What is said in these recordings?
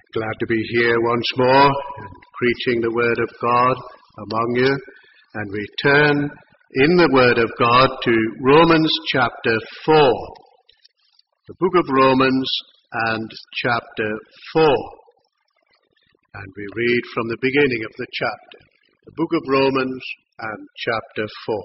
Glad to be here once more and preaching the Word of God among you. And we turn in the Word of God to Romans chapter 4. The book of Romans and chapter 4. And we read from the beginning of the chapter. The book of Romans and chapter 4.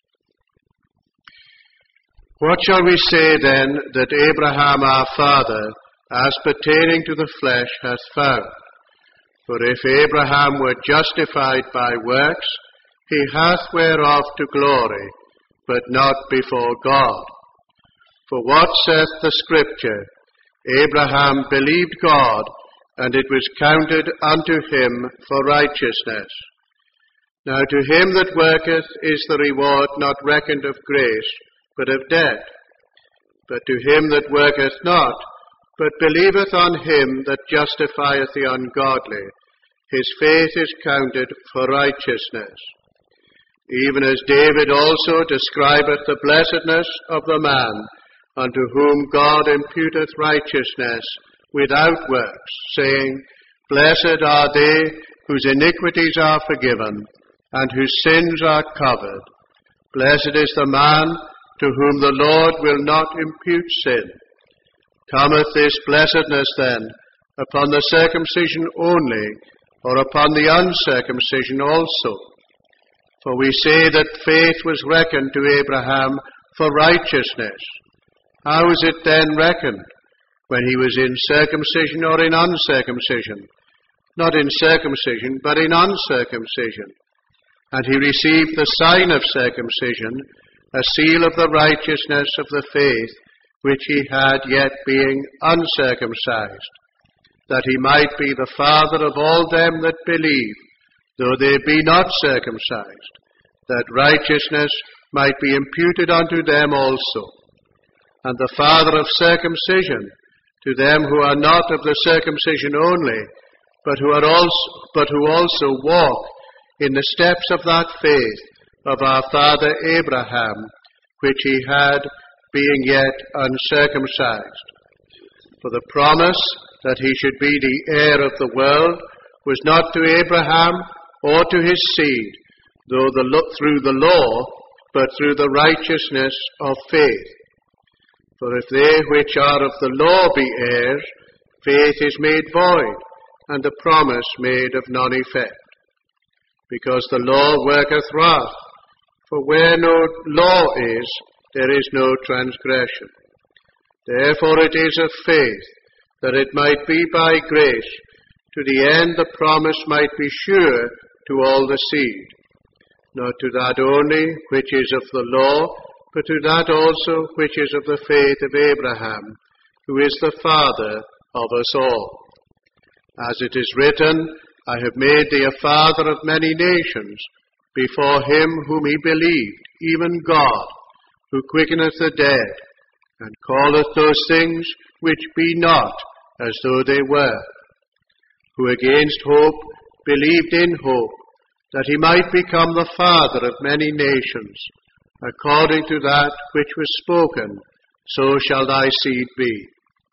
What shall we say then that Abraham our father, as pertaining to the flesh, hath found? For if Abraham were justified by works, he hath whereof to glory, but not before God. For what saith the Scripture? Abraham believed God, and it was counted unto him for righteousness. Now to him that worketh is the reward not reckoned of grace, but of debt. But to him that worketh not, but believeth on him that justifieth the ungodly, his faith is counted for righteousness. Even as David also describeth the blessedness of the man, unto whom God imputeth righteousness without works, saying, Blessed are they whose iniquities are forgiven, and whose sins are covered. Blessed is the man to whom the Lord will not impute sin. Cometh this blessedness then upon the circumcision only, or upon the uncircumcision also? For we say that faith was reckoned to Abraham for righteousness. How is it then reckoned? When he was in circumcision or in uncircumcision? Not in circumcision, but in uncircumcision. And he received the sign of circumcision, a seal of the righteousness of the faith, which he had yet being uncircumcised, that he might be the father of all them that believe, though they be not circumcised, that righteousness might be imputed unto them also, and the father of circumcision to them who are not of the circumcision only, but who also walk in the steps of that faith of our father Abraham, which he had, being yet uncircumcised. For the promise that he should be the heir of the world was not to Abraham or to his seed, through the law, but through the righteousness of faith. For if they which are of the law be heirs, faith is made void, and the promise made of none effect. Because the law worketh wrath, for where no law is, there is no transgression. Therefore it is of faith, that it might be by grace, to the end the promise might be sure to all the seed, not to that only which is of the law, but to that also which is of the faith of Abraham, who is the father of us all. As it is written, I have made thee a father of many nations, before him whom he believed, even God, who quickeneth the dead, and calleth those things which be not as though they were, who against hope believed in hope, that he might become the father of many nations, according to that which was spoken, so shall thy seed be.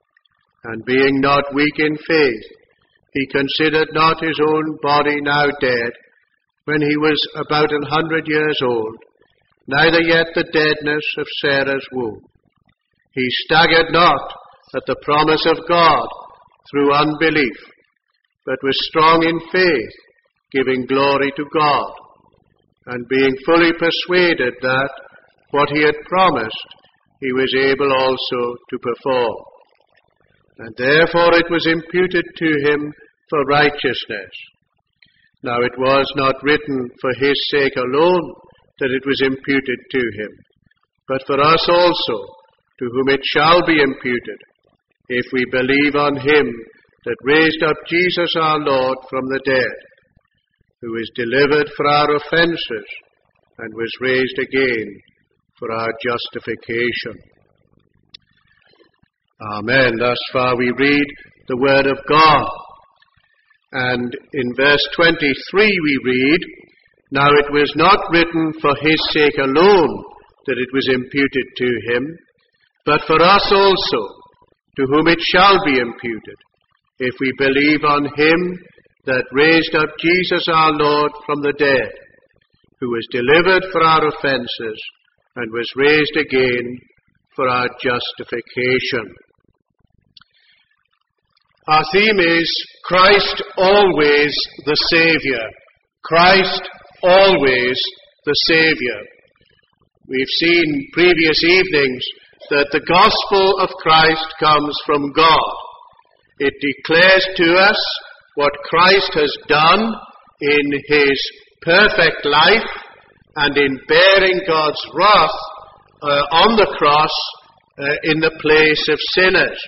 And being not weak in faith, he considered not his own body now dead, when he was about 100 years old, neither yet the deadness of Sarah's womb. He staggered not at the promise of God through unbelief, but was strong in faith, giving glory to God, and being fully persuaded that what he had promised he was able also to perform. And therefore it was imputed to him for righteousness. Now it was not written for his sake alone that it was imputed to him, but for us also, to whom it shall be imputed, if we believe on him that raised up Jesus our Lord from the dead, who is delivered for our offences, and was raised again for our justification. Amen. Thus far we read the Word of God. And in verse 23 we read, Now it was not written for his sake alone that it was imputed to him, but for us also, to whom it shall be imputed, if we believe on him that raised up Jesus our Lord from the dead, who was delivered for our offences and was raised again for our justification. Our theme is Christ always the Saviour. Christ always the Saviour. We've seen previous evenings that the gospel of Christ comes from God. It declares to us what Christ has done in his perfect life and in bearing God's wrath on the cross in the place of sinners.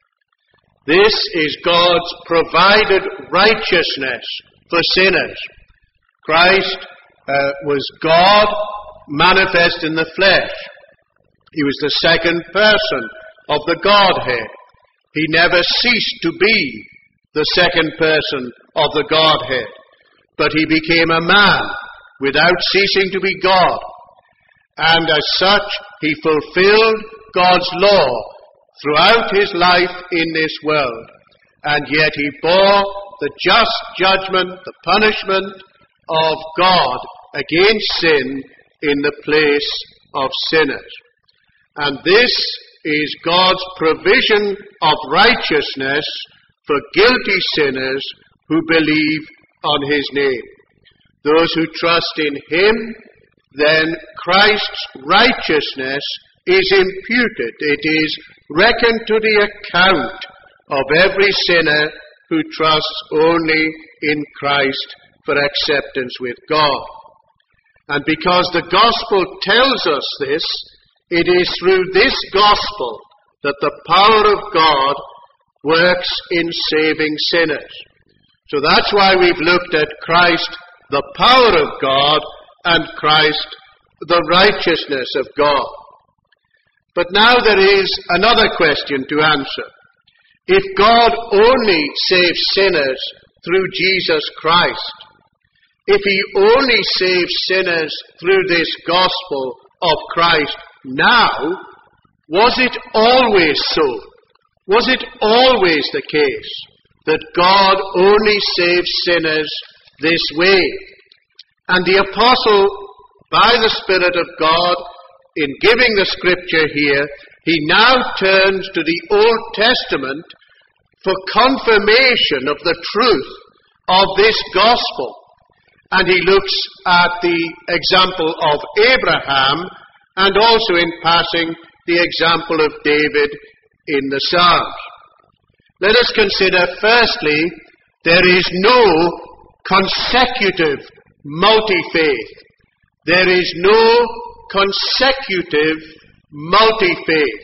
This is God's provided righteousness for sinners. Christ was God manifest in the flesh. He was the second person of the Godhead. He never ceased to be the second person of the Godhead, but he became a man without ceasing to be God. And as such, he fulfilled God's law throughout his life in this world. And yet he bore the just judgment, the punishment of God against sin in the place of sinners. And this is God's provision of righteousness for guilty sinners who believe on his name. Those who trust in him, then Christ's righteousness is imputed. It is reckoned to the account of every sinner who trusts only in Christ for acceptance with God. And because the gospel tells us this, it is through this gospel that the power of God works in saving sinners. So that's why we've looked at Christ, the power of God, and Christ, the righteousness of God. But now there is another question to answer. If God only saves sinners through Jesus Christ, if he only saves sinners through this gospel of Christ now, was it always so? Was it always the case that God only saves sinners this way? And the apostle, by the Spirit of God, in giving the scripture here, he now turns to the Old Testament for confirmation of the truth of this gospel. And he looks at the example of Abraham and also in passing the example of David in the Psalms. Let us consider firstly, there is no consecutive multi-faith. There is no consecutive multi-faith.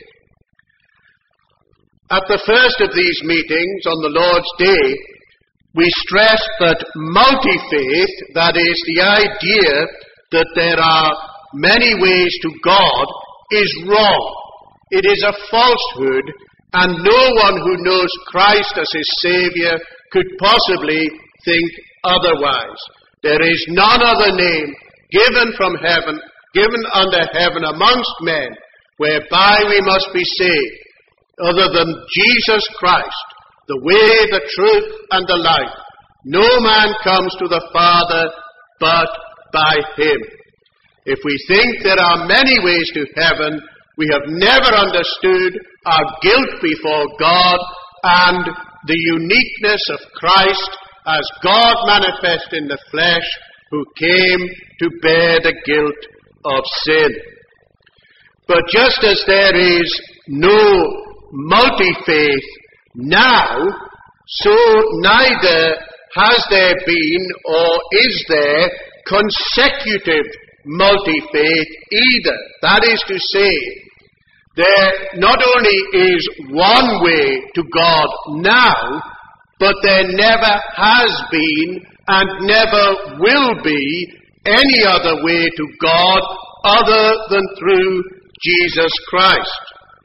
At the first of these meetings on the Lord's Day, we stressed that multi-faith, that is the idea that there are many ways to God, is wrong. It is a falsehood, and no one who knows Christ as his Saviour could possibly think otherwise. There is none other name given under heaven amongst men, whereby we must be saved, other than Jesus Christ, the way, the truth, and the life. No man comes to the Father but by him. If we think there are many ways to heaven, we have never understood our guilt before God and the uniqueness of Christ as God manifest in the flesh, who came to bear the guilt of sin. But just as there is no multi-faith now, so neither has there been or is there consecutive multi-faith either. That is to say, there not only is one way to God now, but there never has been and never will be any other way to God other than through Jesus Christ.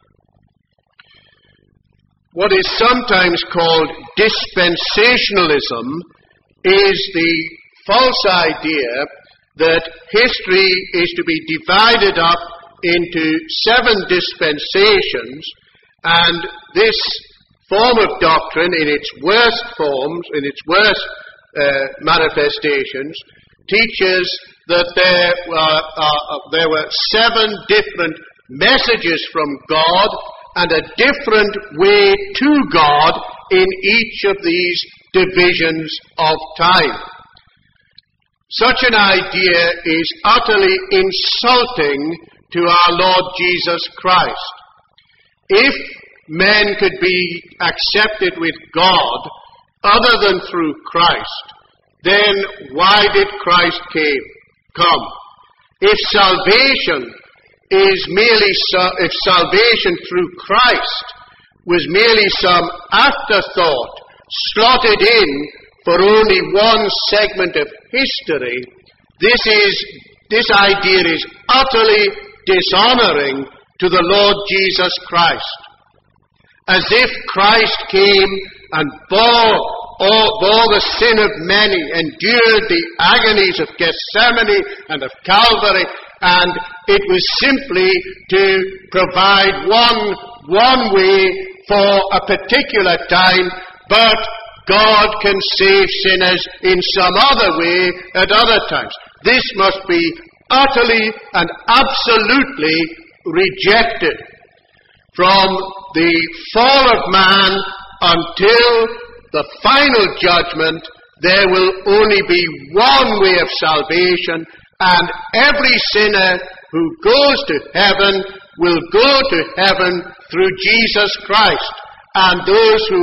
What is sometimes called dispensationalism is the false idea that history is to be divided up into 7 dispensations, and this form of doctrine, in its worst forms, in its worst manifestations, teaches that there were 7 different messages from God and a different way to God in each of these divisions of time. Such an idea is utterly insulting to our Lord Jesus Christ. If men could be accepted with God other than through Christ, then why did Christ come? If salvation through Christ was merely some afterthought slotted in for only one segment of history, this idea is utterly dishonoring to the Lord Jesus Christ. As if Christ came and bore the sin of many, endured the agonies of Gethsemane and of Calvary, and it was simply to provide one way for a particular time, but God can save sinners in some other way at other times. This must be utterly and absolutely rejected. From the fall of man until the final judgment, there will only be one way of salvation, and every sinner who goes to heaven will go to heaven through Jesus Christ. And those who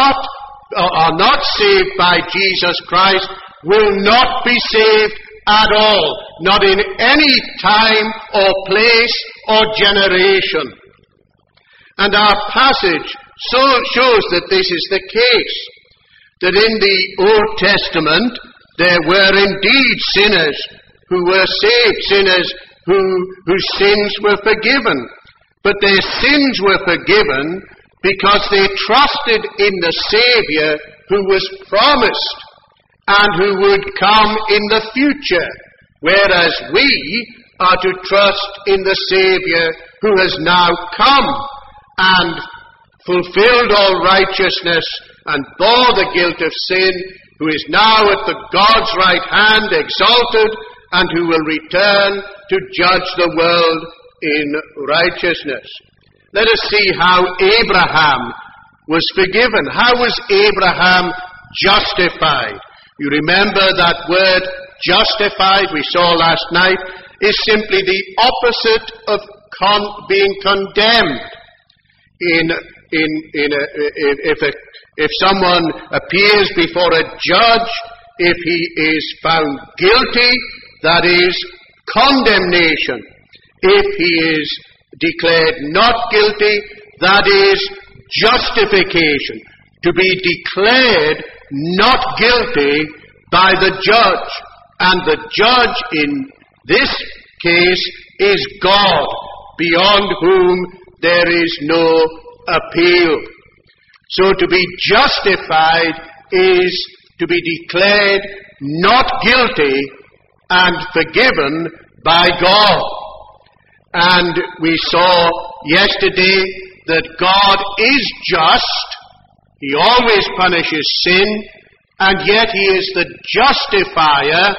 are not saved by Jesus Christ will not be saved at all, not in any time or place or generation. And our passage shows that this is the case, that in the Old Testament there were indeed sinners who were saved, sinners whose sins were forgiven. But their sins were forgiven because they trusted in the Saviour who was promised and who would come in the future, whereas we are to trust in the Saviour who has now come and fulfilled all righteousness and bore the guilt of sin, who is now at the God's right hand exalted, and who will return to judge the world in righteousness. Let us see how Abraham was forgiven. How was Abraham justified? You remember that word justified we saw last night is simply the opposite of being condemned. If someone appears before a judge, if he is found guilty, that is condemnation. If he is declared not guilty, that is justification. To be declared not guilty by the judge. And the judge in this case is God, beyond whom there is no appeal. So to be justified is to be declared not guilty and forgiven by God. And we saw yesterday that God is just. He always punishes sin, and yet He is the justifier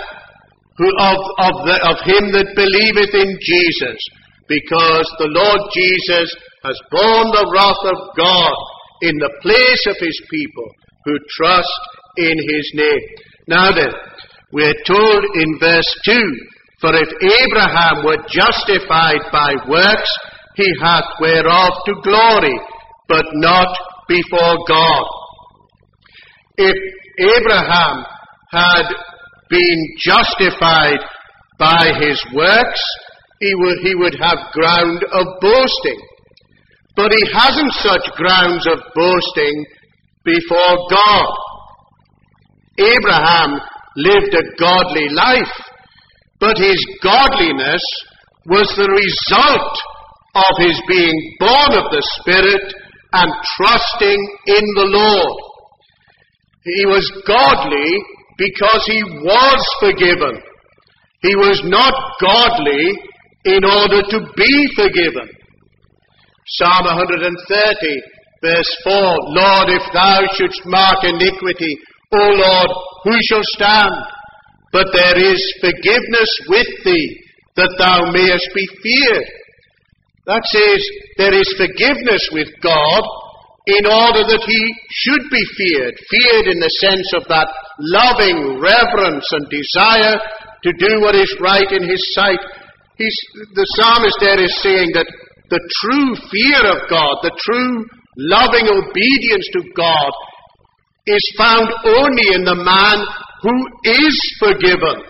of him that believeth in Jesus, because the Lord Jesus has borne the wrath of God in the place of His people who trust in His name. Now then, we are told in verse 2, for if Abraham were justified by works, he hath whereof to glory, but not before God. If Abraham had been justified by his works, he would have ground of boasting. But he hasn't such grounds of boasting before God. Abraham lived a godly life, but his godliness was the result of his being born of the Spirit and trusting in the Lord. He was godly because he was forgiven. He was not godly in order to be forgiven. Psalm 130 Verse 4, Lord, if thou shouldst mark iniquity, O Lord, who shall stand? But there is forgiveness with thee, that thou mayest be feared. That says there is forgiveness with God in order that he should be feared. Feared in the sense of that loving reverence and desire to do what is right in his sight. The psalmist there is saying that the true fear of God, the true loving obedience to God, is found only in the man who is forgiven.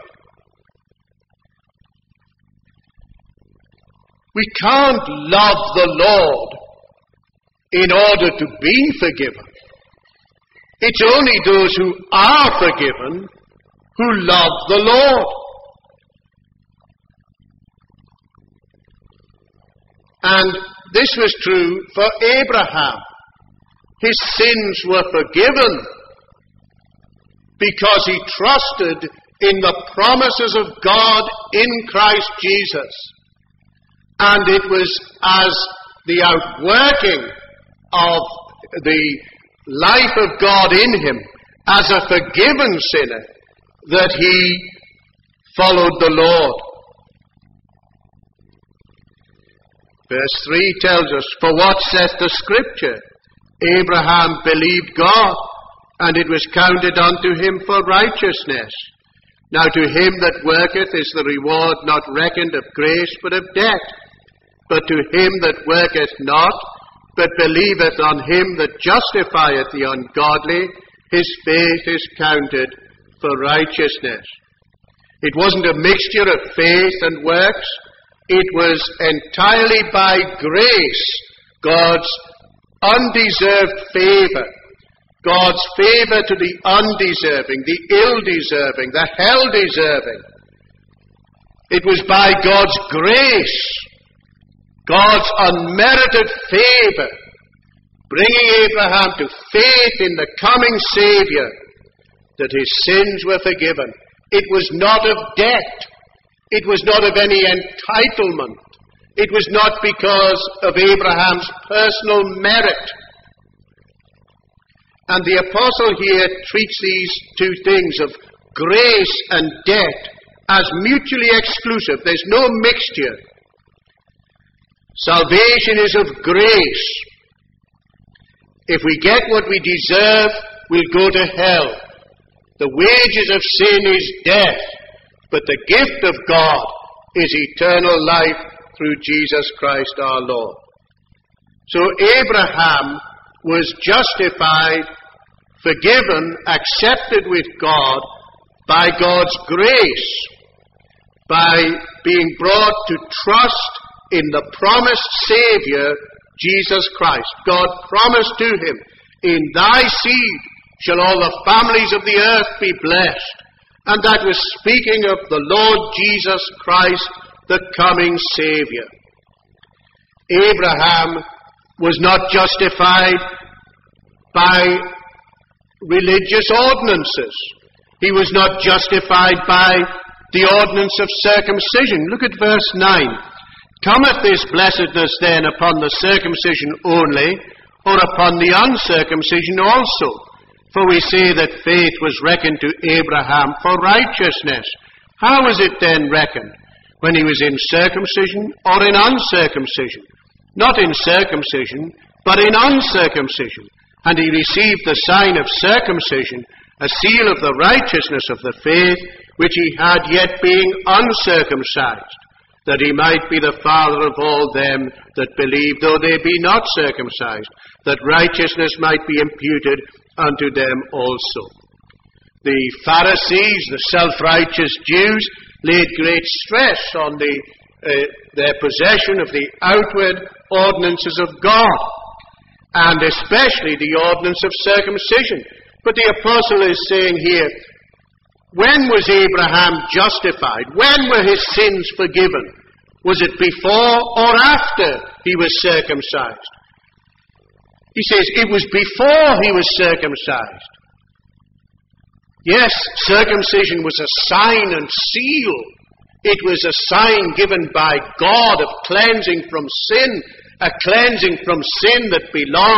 We can't love the Lord in order to be forgiven. It's only those who are forgiven who love the Lord. And this was true for Abraham. His sins were forgiven because he trusted in the promises of God in Christ Jesus. And it was as the outworking of the life of God in him, as a forgiven sinner, that he followed the Lord. Verse 3 tells us, For what saith the Scripture? Abraham believed God, and it was counted unto him for righteousness. Now to him that worketh is the reward not reckoned of grace, but of debt. But to him that worketh not, but believeth on him that justifieth the ungodly, his faith is counted for righteousness. It wasn't a mixture of faith and works. It was entirely by grace, God's undeserved favor, God's favor to the undeserving, the ill-deserving, the hell-deserving. It was by God's grace, God's unmerited favor, bringing Abraham to faith in the coming Savior, that his sins were forgiven. It was not of debt. It was not of any entitlement. It was not because of Abraham's personal merit. And the apostle here treats these two things of grace and debt as mutually exclusive. There's no mixture. Salvation is of grace. If we get what we deserve, we'll go to hell. The wages of sin is death, but the gift of God is eternal life through Jesus Christ our Lord. So Abraham was justified, forgiven, accepted with God by God's grace, by being brought to trust in the promised Savior, Jesus Christ. God promised to him, in thy seed shall all the families of the earth be blessed. And that was speaking of the Lord Jesus Christ, the coming Savior. Abraham was not justified by religious ordinances. He was not justified by the ordinance of circumcision. Look at verse 9. Cometh this blessedness then upon the circumcision only, or upon the uncircumcision also? For we say that faith was reckoned to Abraham for righteousness. How was it then reckoned? When he was in circumcision or in uncircumcision? Not in circumcision, but in uncircumcision. And he received the sign of circumcision, a seal of the righteousness of the faith, which he had yet being uncircumcised, that he might be the father of all them that believe, though they be not circumcised, that righteousness might be imputed unto them also. The Pharisees, the self-righteous Jews, laid great stress on their possession of the outward ordinances of God, and especially the ordinance of circumcision. But the apostle is saying here, when was Abraham justified? When were his sins forgiven? Was it before or after he was circumcised? He says it was before he was circumcised. Yes, circumcision was a sign and seal. It was a sign given by God of cleansing from sin, a cleansing from sin that belonged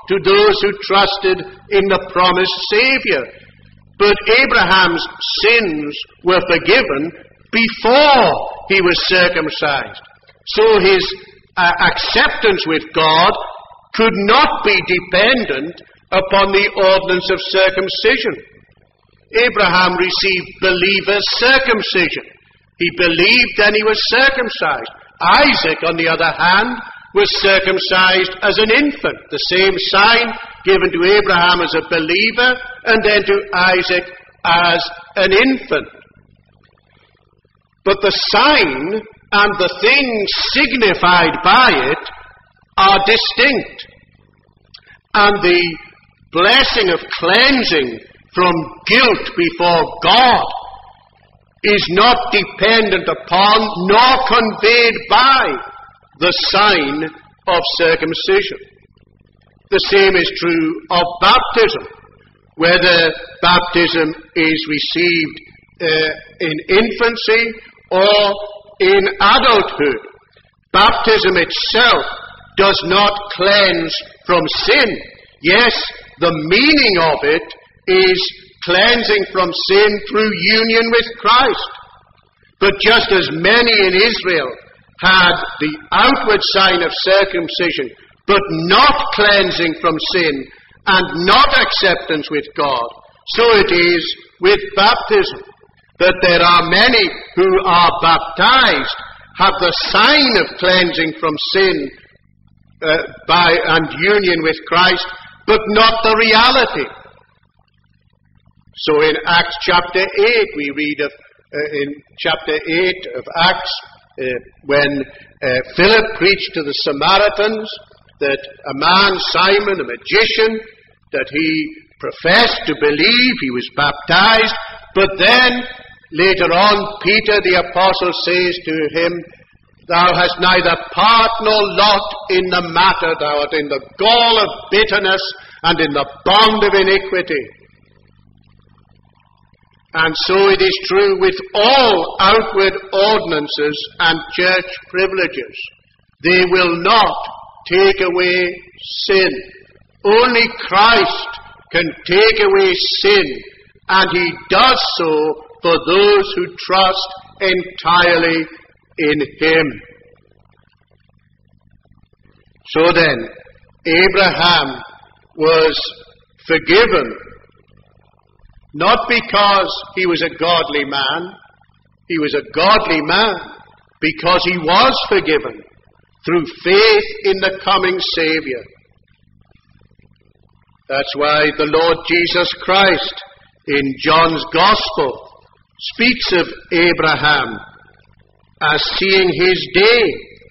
to those who trusted in the promised Savior. But Abraham's sins were forgiven before he was circumcised. So his acceptance with God could not be dependent upon the ordinance of circumcision. Abraham received believer's circumcision. He believed and he was circumcised. Isaac, on the other hand, was circumcised as an infant, the same sign given to Abraham as a believer and then to Isaac as an infant. But the sign and the things signified by it are distinct. And the blessing of cleansing from guilt before God is not dependent upon nor conveyed by the sign of circumcision. The same is true of baptism. Whether baptism is received in infancy or in adulthood, baptism itself does not cleanse from sin. Yes, the meaning of it is cleansing from sin through union with Christ. But just as many in Israel had the outward sign of circumcision, but not cleansing from sin and not acceptance with God, so it is with baptism, that there are many who are baptized, have the sign of cleansing from sin and union with Christ, but not the reality. So in Acts chapter 8, we read of, in chapter 8 of Acts, when Philip preached to the Samaritans, that a man, Simon, a magician, that he professed to believe, he was baptized, but then later on Peter the apostle says to him, "Thou hast neither part nor lot in the matter, thou art in the gall of bitterness and in the bond of iniquity." And so it is true with all outward ordinances and church privileges. They will not take away sin. Only Christ can take away sin, and he does so for those who trust entirely in him. So then, Abraham was forgiven, not because he was a godly man. He was a godly man because he was forgiven through faith in the coming Savior. That's why the Lord Jesus Christ in John's Gospel speaks of Abraham as seeing his day.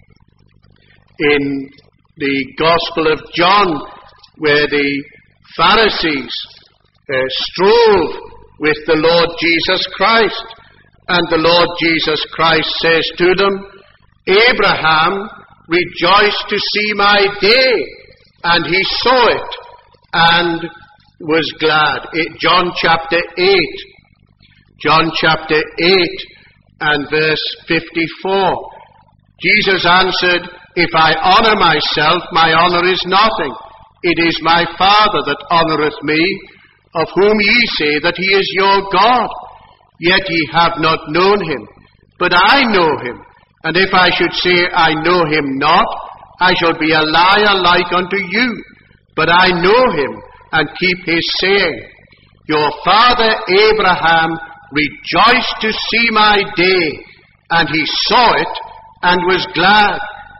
In the Gospel of John, where the Pharisees strove with the Lord Jesus Christ, and the Lord Jesus Christ says to them, "Abraham rejoiced to see my day, and he saw it and was glad." John chapter 8. John chapter 8 and verse 54. Jesus answered, "If I honour myself, my honour is nothing. It is my Father that honoureth me, of whom ye say that he is your God. Yet ye have not known him, but I know him. And if I should say I know him not, I shall be a liar like unto you. But I know him, and keep his saying. Your father Abraham rejoiced to see my day, and he saw it and was glad."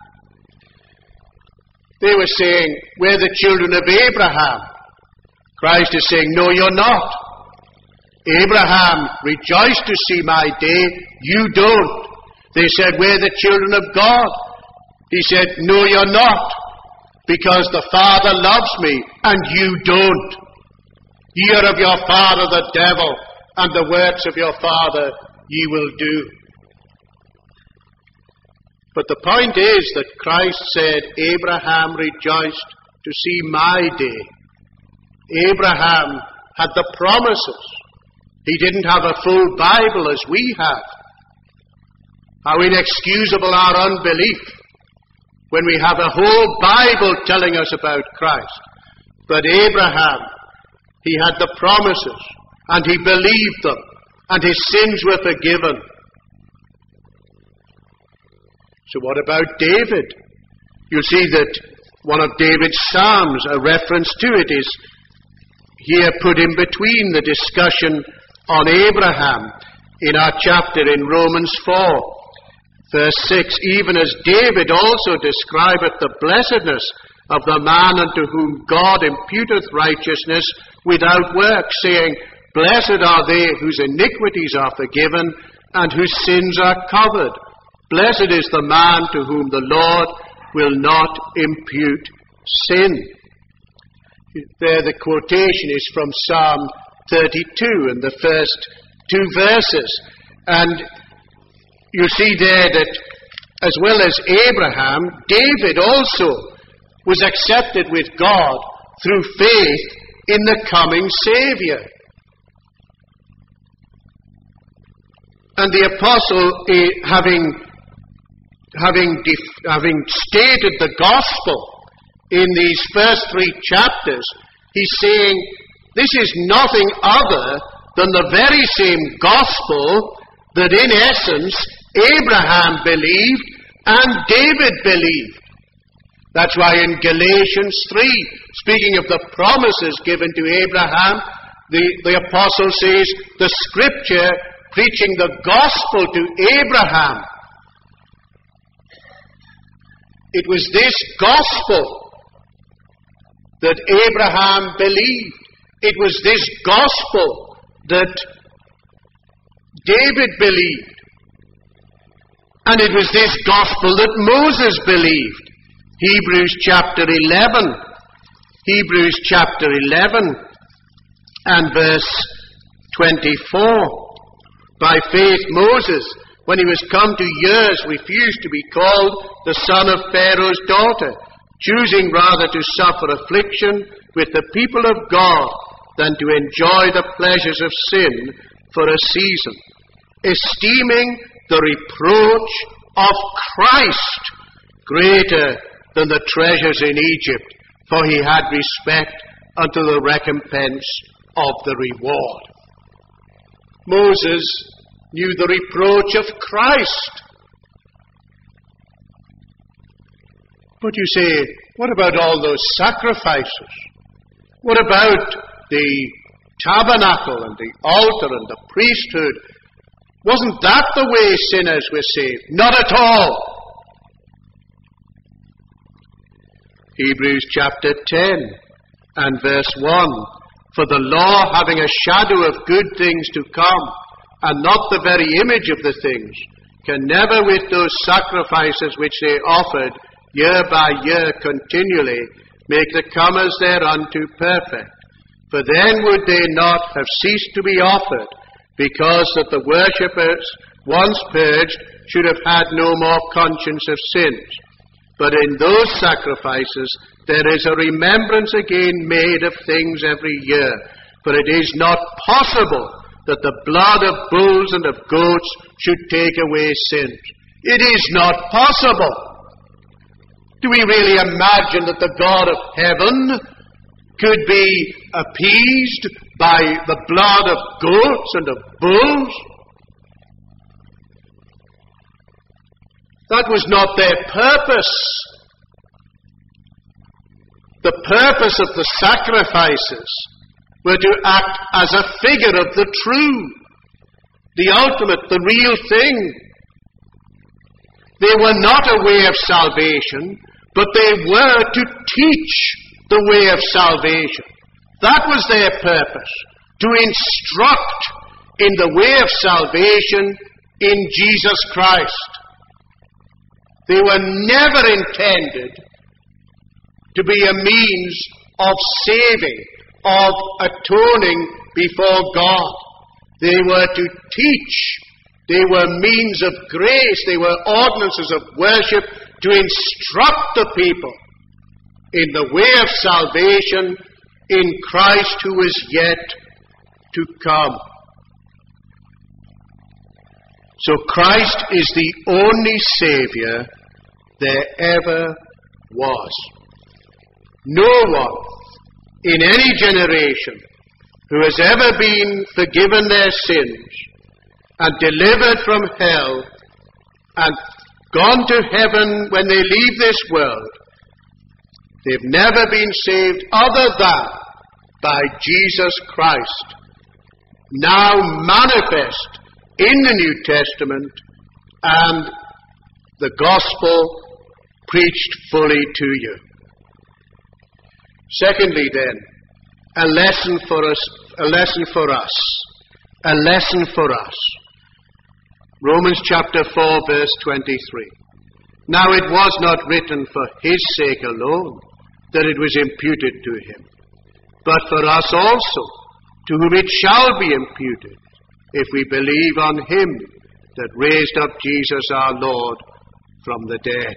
They were saying, "We're the children of Abraham." Christ is saying, "No, you're not. Abraham rejoiced to see my day, you don't." They said, "We're the children of God." He said, "No, you're not, because the Father loves me, and you don't. Ye are of your father the devil, and the works of your father ye will do." But the point is that Christ said, "Abraham rejoiced to see my day." Abraham had the promises. He didn't have a full Bible as we have. How inexcusable our unbelief when we have a whole Bible telling us about Christ. But Abraham, he had the promises, and he believed them, and his sins were forgiven. So what about David? You see that one of David's psalms, a reference to it, is here put in between the discussion on Abraham in our chapter in Romans 4, verse 6. Even as David also describeth the blessedness of the man unto whom God imputeth righteousness without works, saying, Blessed are they whose iniquities are forgiven and whose sins are covered. Blessed is the man to whom the Lord will not impute sin. There the quotation is from Psalm 32 in the first two verses. And you see there that as well as Abraham, David also was accepted with God through faith in the coming Saviour. And the apostle, having stated the gospel in these first three chapters, he's saying this is nothing other than the very same gospel that in essence Abraham believed and David believed. That's why in Galatians 3, speaking of the promises given to Abraham, the apostle says the scripture preaching the gospel to Abraham. It was this gospel that Abraham believed. It was this gospel that David believed. And it was this gospel that Moses believed. Hebrews chapter 11. Hebrews chapter 11 and verse 24. By faith Moses, when he was come to years, refused to be called the son of Pharaoh's daughter, choosing rather to suffer affliction with the people of God than to enjoy the pleasures of sin for a season, esteeming the reproach of Christ greater than the treasures in Egypt, for he had respect unto the recompense of the reward. Moses knew the reproach of Christ. But you say, what about all those sacrifices? What about the tabernacle and the altar and the priesthood? Wasn't that the way sinners were saved? Not at all. Hebrews chapter 10 and verse 1. For the law, having a shadow of good things to come, and not the very image of the things, can never with those sacrifices which they offered year by year continually make the comers thereunto perfect. For then would they not have ceased to be offered, because that the worshippers, once purged, should have had no more conscience of sins. But in those sacrifices there is a remembrance again made of things every year. For it is not possible that the blood of bulls and of goats should take away sins. It is not possible. Do we really imagine that the God of heaven could be appeased by the blood of goats and of bulls? That was not their purpose. The purpose of the sacrifices were to act as a figure of the true, the ultimate, the real thing. They were not a way of salvation, but they were to teach the way of salvation. That was their purpose, to instruct in the way of salvation in Jesus Christ. They were never intended to be a means of saving, of atoning before God. They were to teach. They were means of grace. They were ordinances of worship to instruct the people in the way of salvation in Christ who is yet to come. So Christ is the only Saviour there ever was. No one in any generation who has ever been forgiven their sins and delivered from hell and gone to heaven when they leave this world, they've never been saved other than by Jesus Christ, now manifest in the New Testament and the gospel preached fully to you. Secondly then, a lesson for us. Romans chapter 4 verse 23. Now it was not written for his sake alone that it was imputed to him, but for us also, to whom it shall be imputed, if we believe on him that raised up Jesus our Lord from the dead.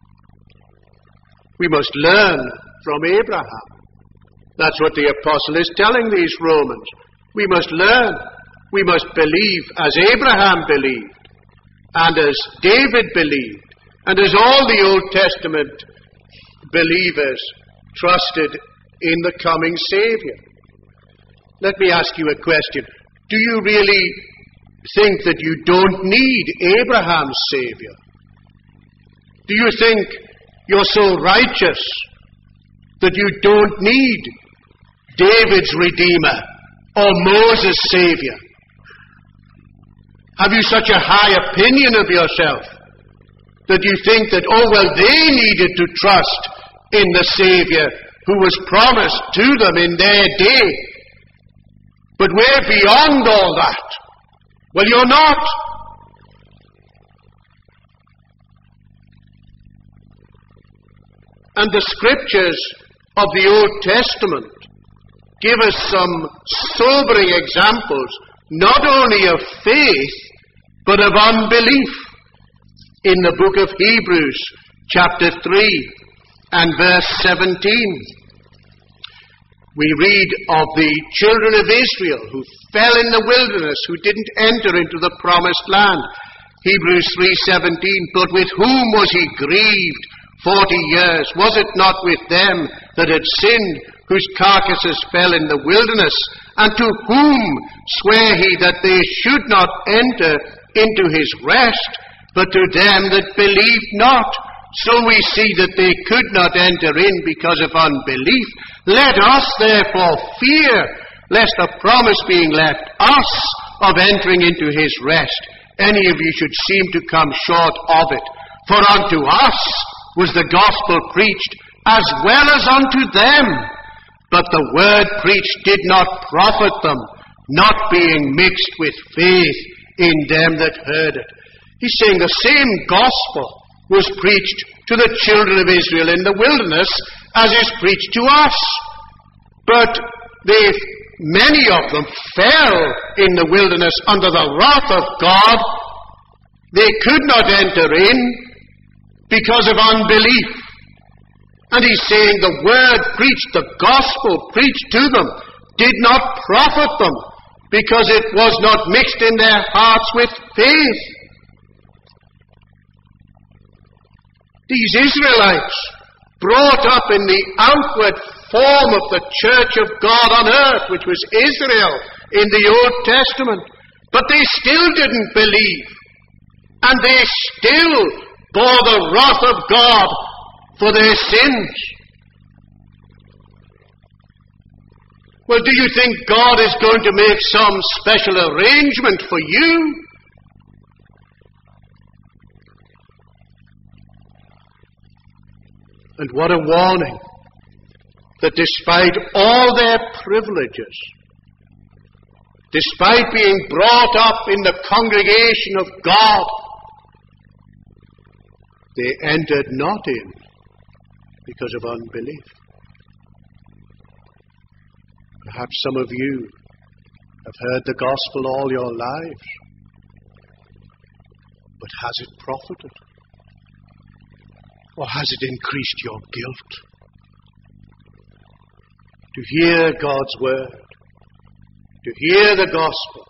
We must learn from Abraham. That's what the apostle is telling these Romans. We must learn. We must believe as Abraham believed, and as David believed, and as all the Old Testament believers trusted in the coming Savior. Let me ask you a question. Do you really think that you don't need Abraham's Savior? Do you think you're so righteous that you don't need David's Redeemer or Moses' Savior? Have you such a high opinion of yourself that you think that, they needed to trust in the Savior who was promised to them in their day? But we're beyond all that. Well, you're not. And the scriptures of the Old Testament give us some sobering examples, not only of faith, but of unbelief. In the book of Hebrews, chapter 3 and verse 17, we read of the children of Israel who fell in the wilderness, who didn't enter into the promised land. Hebrews 3:17, but with whom was he grieved 40 years? Was it not with them that had sinned, whose carcasses fell in the wilderness? And to whom sware he that they should not enter into his rest, but to them that believed not? So we see that they could not enter in because of unbelief. Let us therefore fear, lest a promise being left us of entering into his rest, any of you should seem to come short of it. For unto us was the gospel preached, as well as unto them. But the word preached did not profit them, not being mixed with faith in them that heard it. He's saying the same gospel was preached to the children of Israel in the wilderness as is preached to us. But many of them fell in the wilderness under the wrath of God. They could not enter in because of unbelief. And he's saying the word preached, the gospel preached to them, did not profit them because it was not mixed in their hearts with faith. These Israelites, brought up in the outward form of the church of God on earth, which was Israel in the Old Testament, but they still didn't believe. And they still bore the wrath of God for their sins. Well, do you think God is going to make some special arrangement for you? And what a warning that despite all their privileges, despite being brought up in the congregation of God, they entered not in because of unbelief. Perhaps some of you have heard the gospel all your lives, but has it profited? Or has it increased your guilt? To hear God's word, to hear the gospel,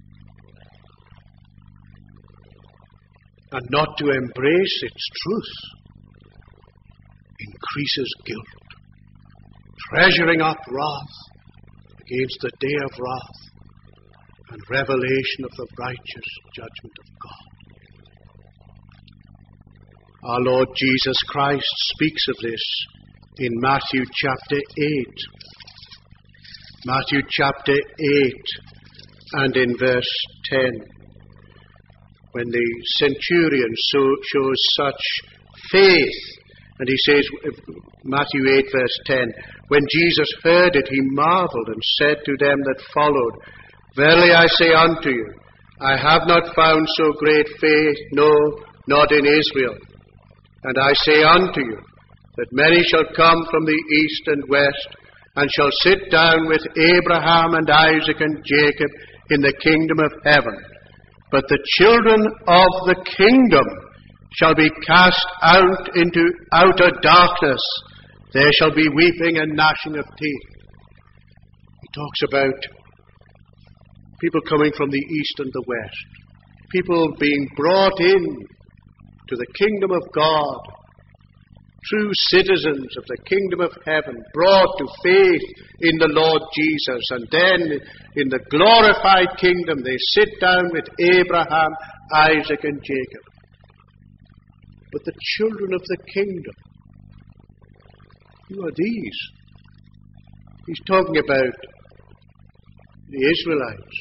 and not to embrace its truth increases guilt, treasuring up wrath against the day of wrath and revelation of the righteous judgment of God. Our Lord Jesus Christ speaks of this in Matthew chapter 8. Matthew chapter 8 and in verse 10. When the centurion shows such faith, and he says, Matthew 8 verse 10, when Jesus heard it, he marveled and said to them that followed, Verily I say unto you, I have not found so great faith, no, not in Israel. And I say unto you, that many shall come from the east and west, and shall sit down with Abraham and Isaac and Jacob in the kingdom of heaven. But the children of the kingdom shall be cast out into outer darkness. There shall be weeping and gnashing of teeth. He talks about people coming from the east and the west. People being brought in to the kingdom of God. True citizens of the kingdom of heaven, brought to faith in the Lord Jesus. And then in the glorified kingdom they sit down with Abraham, Isaac and Jacob. But the children of the kingdom, who are these? He's talking about the Israelites.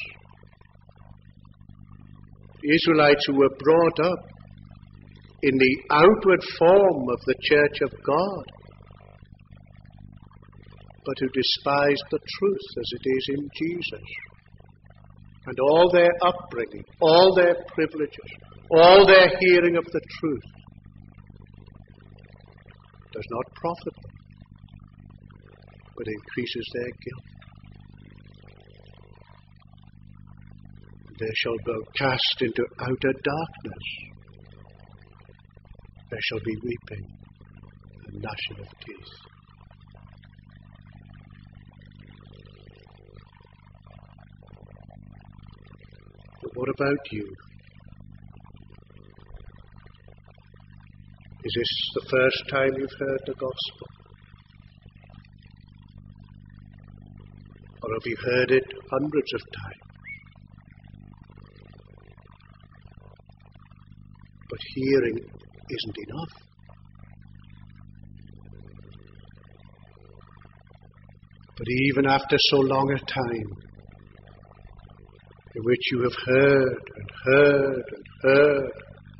The Israelites who were brought up in the outward form of the church of God, but who despised the truth as it is in Jesus. And all their upbringing, all their privileges, all their hearing of the truth does not profit them, but increases their guilt. They shall be cast into outer darkness. There shall be weeping and gnashing of teeth. But what about you? Is this the first time you've heard the gospel? Or have you heard it hundreds of times? But hearing isn't enough. But even after so long a time, in which you have heard and heard and heard,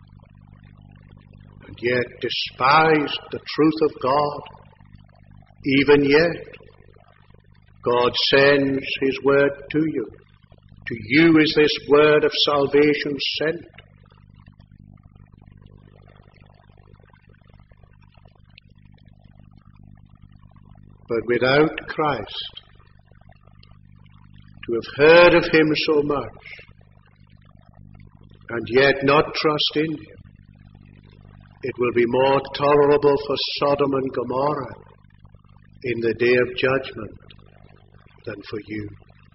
and yet despised the truth of God, even yet, God sends His word to you. To you is this word of salvation sent. But without Christ, to have heard of Him so much, and yet not trust in Him, it will be more tolerable for Sodom and Gomorrah in the day of judgment than for you.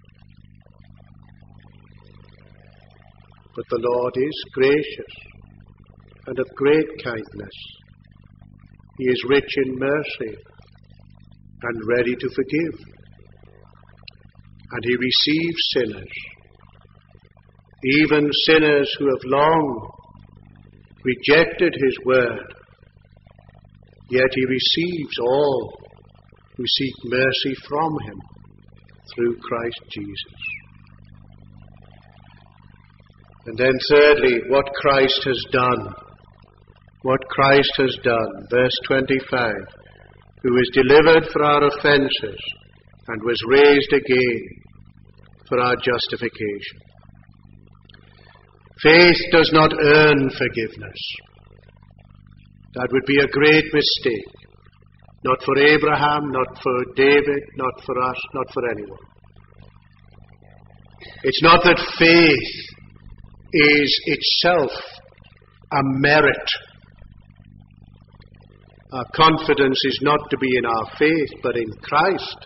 But the Lord is gracious and of great kindness. He is rich in mercy and ready to forgive. And He receives sinners, even sinners who have long rejected His word. Yet He receives all who seek mercy from Him through Christ Jesus. And then thirdly, what Christ has done. What Christ has done. Verse 25. Who was delivered for our offences and was raised again for our justification. Faith does not earn forgiveness. That would be a great mistake. Not for Abraham, not for David, not for us, not for anyone. It's not that faith is itself a merit. Our confidence is not to be in our faith, but in Christ.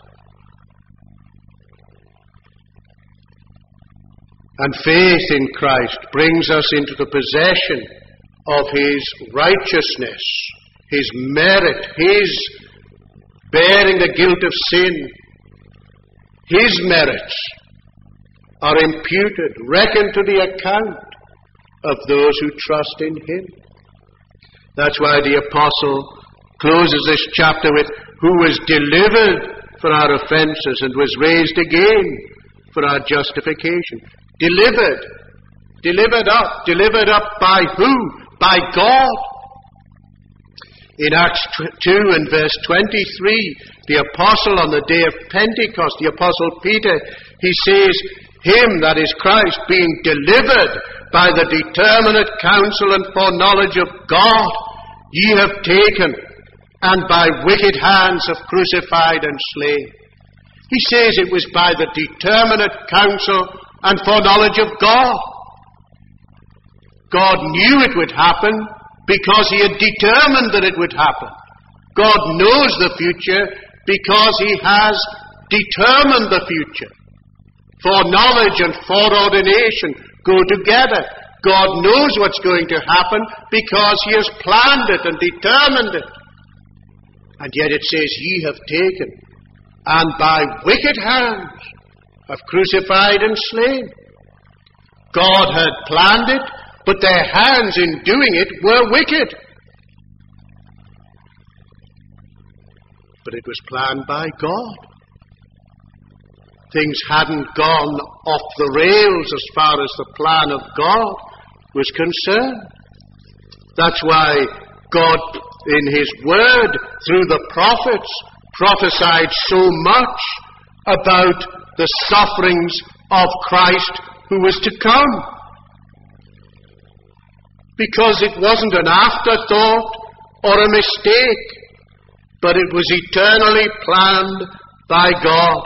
And faith in Christ brings us into the possession of His righteousness, His merit, His bearing the guilt of sin, his merits are imputed, reckoned to the account of those who trust in him. That's why the apostle closes this chapter with, who was delivered for our offenses and was raised again for our justification. Delivered. Delivered up by who? By God. In Acts 2 and verse 23, the apostle on the day of Pentecost, the apostle Peter, he says, him, that is Christ, being delivered by the determinate counsel and foreknowledge of God, ye have taken, and by wicked hands have crucified and slain. He says it was by the determinate counsel and foreknowledge of God. God knew it would happen because he had determined that it would happen. God knows the future because he has determined the future. Foreknowledge and foreordination go together. God knows what's going to happen because he has planned it and determined it. And yet it says, ye have taken, and by wicked hands have crucified and slain. God had planned it, but their hands in doing it were wicked. But it was planned by God. Things hadn't gone off the rails as far as the plan of God was concerned. That's why God, in his word, through the prophets, prophesied so much about the sufferings of Christ who was to come. Because it wasn't an afterthought or a mistake, but it was eternally planned by God.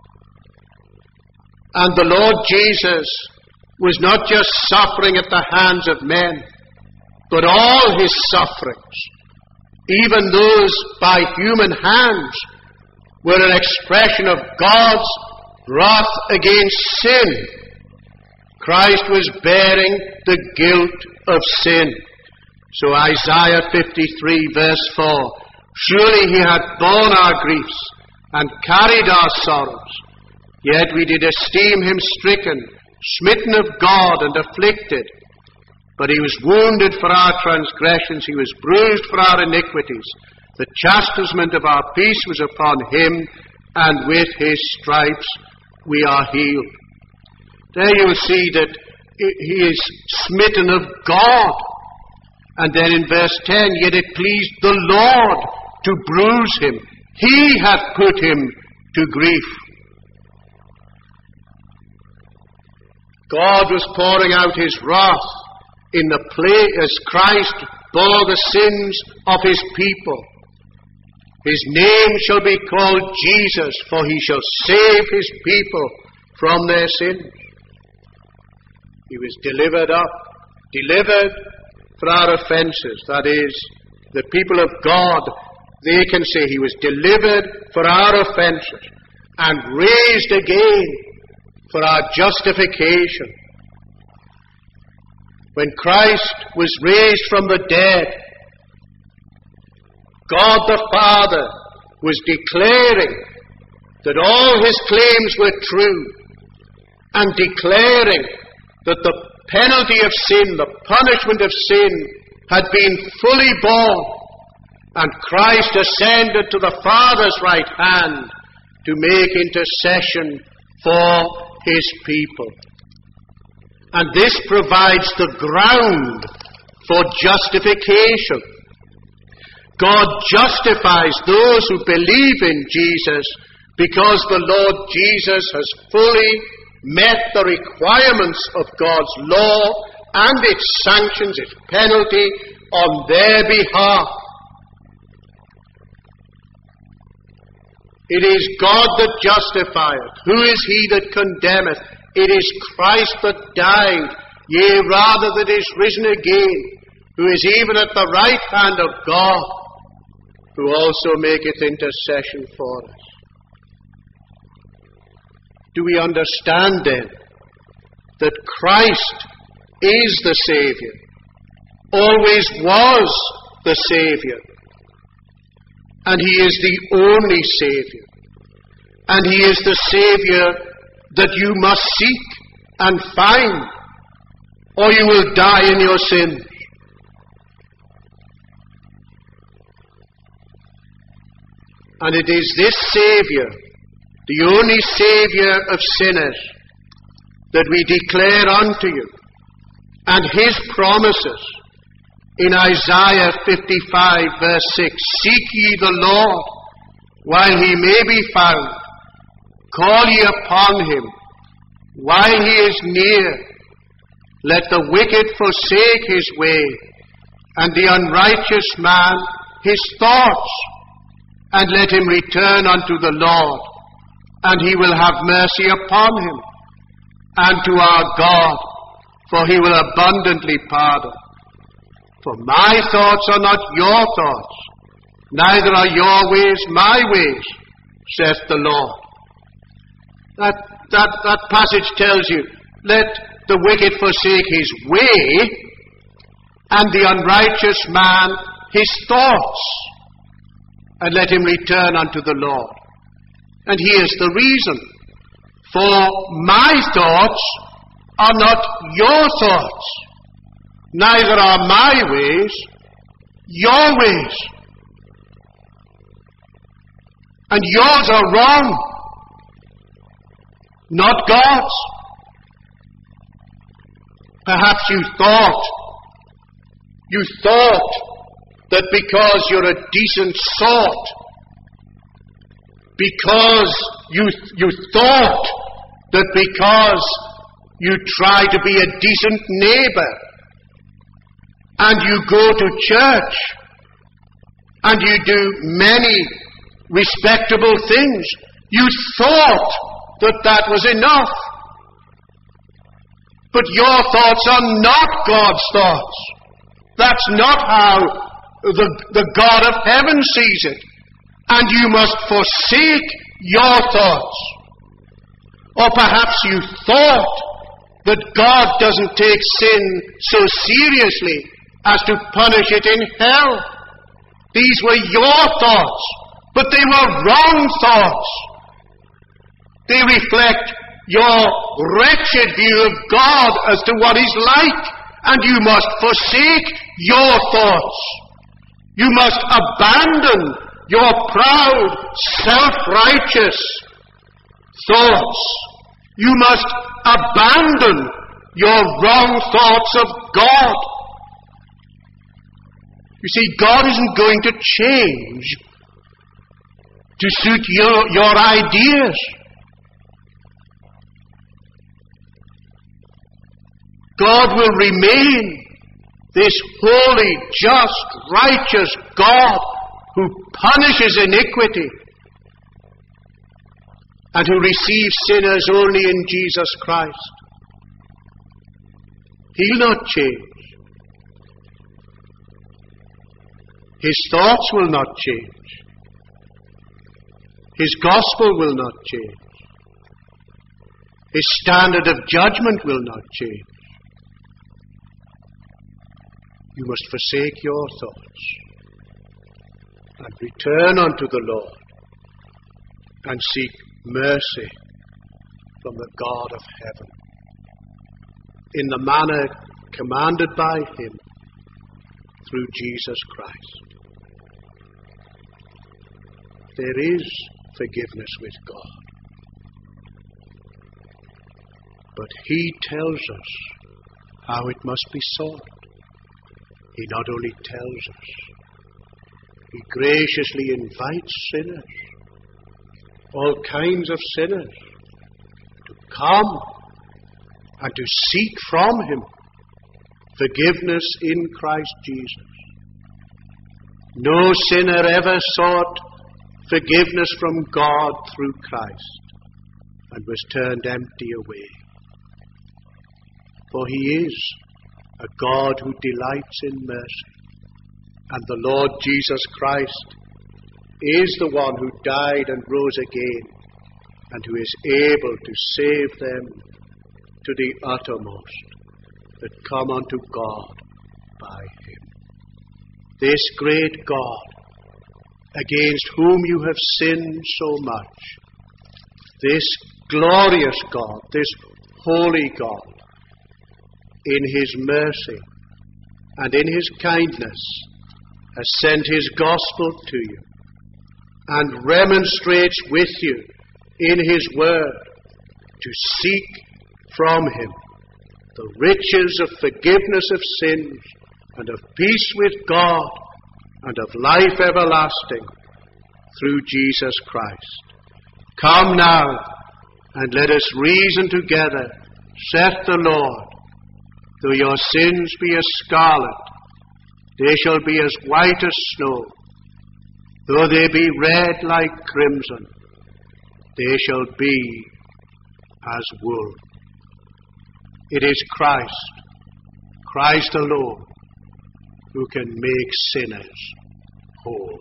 And the Lord Jesus was not just suffering at the hands of men, but all his sufferings, even those by human hands, were an expression of God's wrath against sin. Christ was bearing the guilt of sin. So Isaiah 53 verse 4, surely he hath borne our griefs and carried our sorrows. Yet we did esteem him stricken, smitten of God, and afflicted. But he was wounded for our transgressions, he was bruised for our iniquities. The chastisement of our peace was upon him, and with his stripes we are healed. There you will see that he is smitten of God. And then in verse 10, yet it pleased the Lord to bruise him. He hath put him to grief. God was pouring out his wrath in the place as Christ bore the sins of his people. His name shall be called Jesus, for he shall save his people from their sins. He was delivered for our offenses. That is, the people of God, they can say he was delivered for our offenses and raised again for our justification. When Christ was raised from the dead, God the Father was declaring that all his claims were true and declaring that the penalty of sin, the punishment of sin, had been fully borne, and Christ ascended to the Father's right hand to make intercession for his people. And this provides the ground for justification. God justifies those who believe in Jesus because the Lord Jesus has fully met the requirements of God's law and its sanctions, its penalty on their behalf. It is God that justifieth. Who is he that condemneth? It is Christ that died, yea, rather that is risen again, who is even at the right hand of God, who also maketh intercession for us. Do we understand then that Christ is the Saviour, always was the Saviour, And He is the only Saviour. And He is the Saviour that you must seek and find, or you will die in your sins. And it is this Saviour, the only Saviour of sinners, that we declare unto you, and His promises in Isaiah 55 verse 6, seek ye the Lord while He may be found, call ye upon Him while He is near. Let the wicked forsake his way, and the unrighteous man his thoughts, and let him return unto the Lord, and He will have mercy upon him, and to our God, for He will abundantly pardon. For my thoughts are not your thoughts, neither are your ways my ways, saith the Lord. That passage tells you, let the wicked forsake his way, and the unrighteous man his thoughts, and let him return unto the Lord. And here's the reason. For my thoughts are not your thoughts, neither are my ways your ways. And yours are wrong, not God's. Perhaps you thought that because you're a decent sort, because you thought that because you try to be a decent neighbor, and you go to church, and you do many respectable things, you thought that was enough. But your thoughts are not God's thoughts. That's not how the God of heaven sees it. And you must forsake your thoughts. Or perhaps you thought that God doesn't take sin so seriously as to punish it in hell. These were your thoughts, but they were wrong thoughts. They reflect your wretched view of God as to what He's like, and you must forsake your thoughts. You must abandon your proud, self-righteous thoughts. You must abandon your wrong thoughts of God. You see, God isn't going to change to suit your ideas. God will remain this holy, just, righteous God who punishes iniquity and who receives sinners only in Jesus Christ. He'll not change. His thoughts will not change. His gospel will not change. His standard of judgment will not change. You must forsake your thoughts and return unto the Lord and seek mercy from the God of heaven in the manner commanded by Him through Jesus Christ. There is forgiveness with God, but He tells us how it must be sought. He not only tells us, He graciously invites sinners, all kinds of sinners, to come and to seek from Him forgiveness in Christ Jesus. No sinner ever sought forgiveness from God through Christ and was turned empty away. For He is a God who delights in mercy. And the Lord Jesus Christ is the one who died and rose again, and who is able to save them to the uttermost that come unto God by Him. This great God against whom you have sinned so much. This glorious God, this holy God, in his mercy and in his kindness, has sent his gospel to you and remonstrates with you in his word to seek from him the riches of forgiveness of sins and of peace with God and of life everlasting through Jesus Christ. Come now and let us reason together, saith the Lord. Though your sins be as scarlet, they shall be as white as snow. Though they be red like crimson, they shall be as wool. It is Christ alone, who can make sinners whole.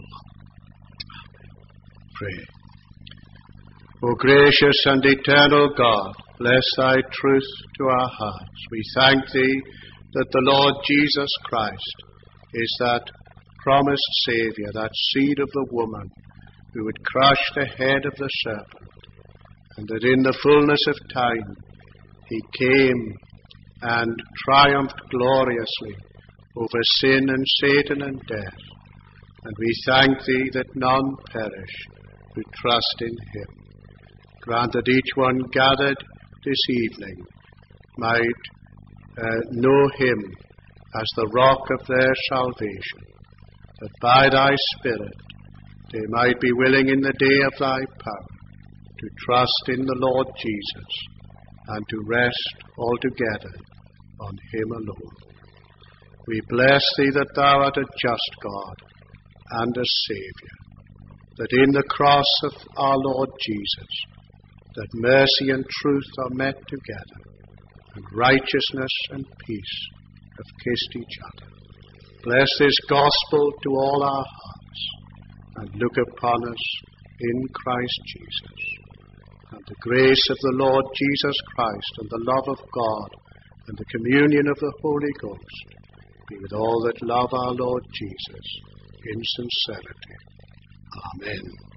Pray. O gracious and eternal God, bless thy truth to our hearts. We thank thee that the Lord Jesus Christ is that promised Saviour, that seed of the woman who would crush the head of the serpent, and that in the fullness of time he came and triumphed gloriously over sin and Satan and death. And we thank thee that none perish who trust in him. Grant that each one gathered this evening might know him as the rock of their salvation, that by thy Spirit they might be willing in the day of thy power to trust in the Lord Jesus and to rest altogether on him alone. We bless thee that thou art a just God and a Saviour, that in the cross of our Lord Jesus, that mercy and truth are met together, and righteousness and peace have kissed each other. Bless this gospel to all our hearts, and look upon us in Christ Jesus. And the grace of the Lord Jesus Christ, and the love of God, and the communion of the Holy Ghost be with all that love our Lord Jesus in sincerity. Amen.